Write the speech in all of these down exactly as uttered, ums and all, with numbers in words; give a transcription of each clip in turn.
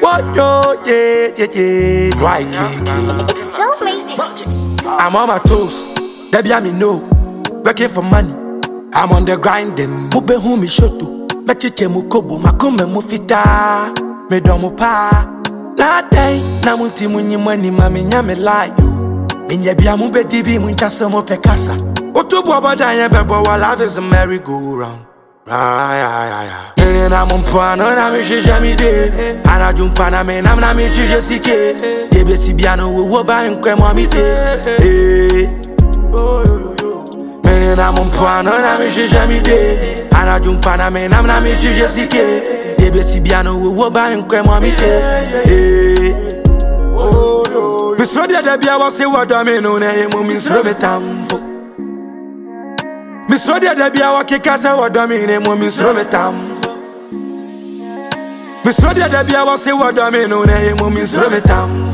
What yo, yeah, yeah, yeah. Why can't It's Joe made it. I'm on my toes, baby, I me know. Working for money, I'm on the grinding. Mube who me shoto, mechiche mukobo, makume mufita. Me domo pa. La day, na munti munyi money, mami nyame like you. Minye bia mube dibi muncha somo pekasa. Otubu abadanya bebo, while life is a merry-go-round. Ay, ay, ay, ay. And I'm on pano, and I'm a shishamide. And I jump on a man, I'm not a shishamide. The best piano will buy and come on me. And I'm on pano, and I'm a shishamide. And I jump on a man, I'm not a shishamide. The best piano will buy and come on me. Miss Rodia, the Bia was a word I mean, no name, Miss Rometam. Miss Rodia, the Bia was a casa, what I mean, Miss Rometam. Miss Rodia, the Bia was a word I mean, no name, Miss Rometam.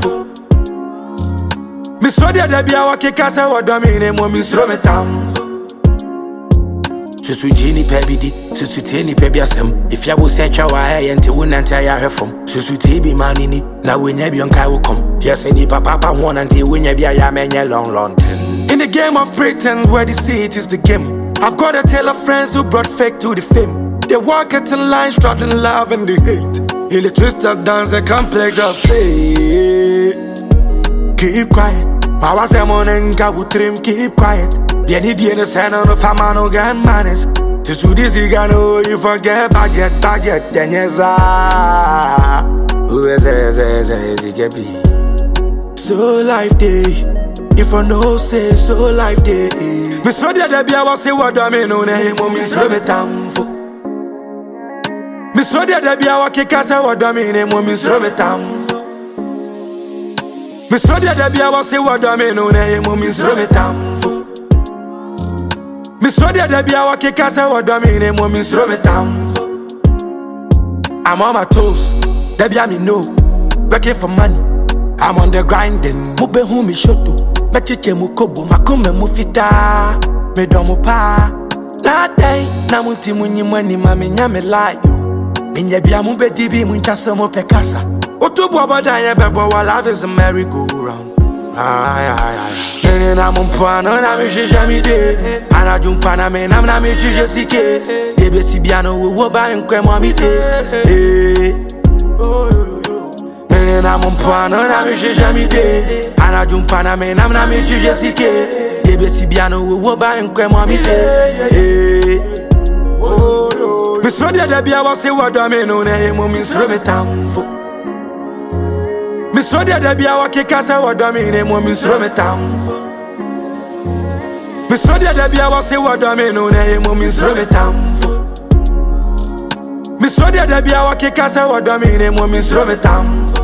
Miss Rodia, the Bia was a casa, what I mean, Miss Rometam. Susu Jenny Pebidi, Susu Tini Pebiasem. If you will set your eye until one entire hair from Susu Tibi Manini, now when Yabionka will come. Yes, any papa one until when Yabia Mania long London. In the game of pretend, where the seat is the game. I've got a tale of friends who brought fake to the fame. They walk at the line, struggling love and the hate. In the twisted dance, a complex of fate. Keep quiet. I was a morning, I would trim, keep quiet. The Indian is hand on the famano gun manners. To do this, you can know you forget budget, budget, then yes, ah. Who is it? So life day. If I know say so life day. Miss Rodia, the Bia was a word I mean, no name, Miss Rometam. Miss Rodia, the Bia was a casa, what I mean, Miss Rometam. Miss Rodia, the Bia was a word I mean, no name, Miss Rometam. Miss Rodia, the Bia was a casa, what I mean, Miss Rometam. I'm on my toes, the Bia me know. Working for money, I'm on the grinding. Mube who me shoto. Mechiche mukobo, makume mufita. Me domo pa. La day, na munti munyi money, mami nyame like you. Minye bia mube dibi muncha somo pekasa. Otubu abadanya bebo, while life is a merry-go-round. Ay, ay, ay. And I'm on pano, and I'm a shishamide. And I jump on a man, I'm not a shishamide. The best piano will buy and come on me. And I'm on pano, and I'm a shishamide. And I jump on a man, I'm not a shishamide. The best piano will buy and come on me. Miss Rodia, the Bia was a word I mean, no name, Miss Rometam. Miss Rodia, the Bia was a casa, what I mean, Miss Rometam. Miss Rodia, the Bia was a word I mean, no name, Miss Rometam. Miss Rodia, the Bia was a casa, what I mean, Miss Rometam.